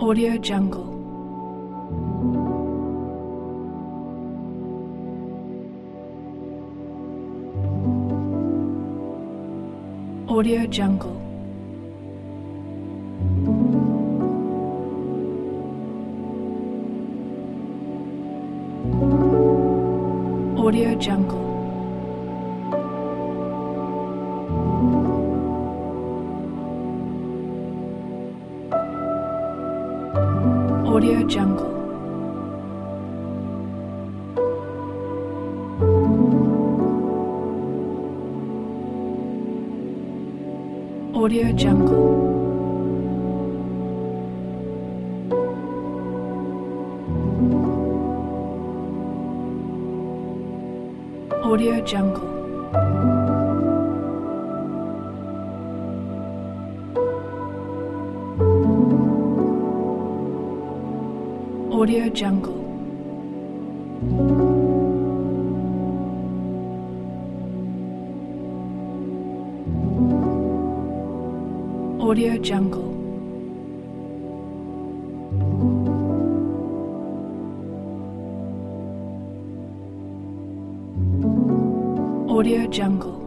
Audio Jungle. Audio Jungle. Audio Jungle. Audio Jungle. Audio Jungle. Audio Jungle. Audio Jungle. Audio Jungle. Audio Jungle.